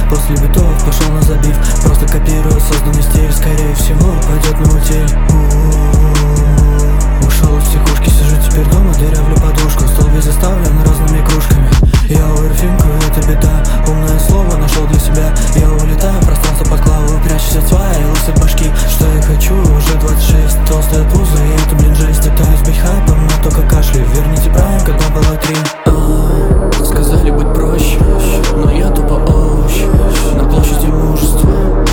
После битов пошел на забив. Просто копирую созданный стиль. Скорее всего пойдет на утиль. Ушел из психушки, сижу теперь дома, дырявлю подушку. Стол весь заставлен разными кружками. Я оверфинкаю, это беда. Умное слово нашел для себя. Я улетаю, пространство подкладываю, прячусь от своей лысой башки. Что я хочу, уже 26. Толстая пузо, и это, блин, жесть. Пытаюсь быть хайпом, но только кашляю. Верните прайм, когда было 3. Сказали быть проще, но я тупо овощ. На площади мужества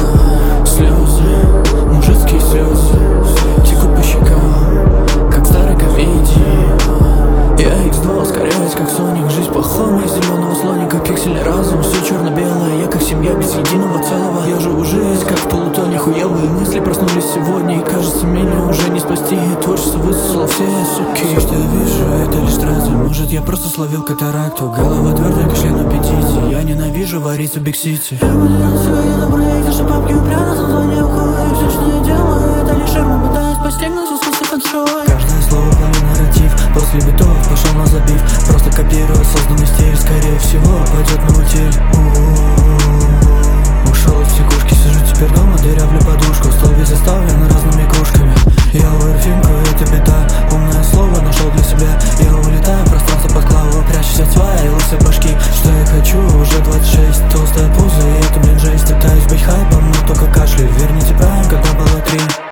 слезы, мужицкие слезы текут по щекам, как в старой комедии. Я X2 ускоряюсь, как Соник. Жизнь плохого из зеленого слоника. Пиксели разум, все черно-белое. Я как семья без единого целого. Я живу жизнь, как в полутоне. Хуевые мысли проснулись сегодня. И кажется, меня уже не спасти. Творчество высосало все соки. Все, что я вижу, это лишь трассы. Может, я просто словил катаракту. Голова твердая, кашляю на аппетите. Я ненавижу вариться в Биг-Сити. Я выделяю свои добрые, эти же папки упрятаны, за зло не уходит. Все, что я делаю, это лишь ширма. Пытаюсь постигнуть искусство контроль. Каждое слово полный нарратив. После битов пошел на забив. Просто копирую созданный стиль. Скорее всего пойдет на утиль.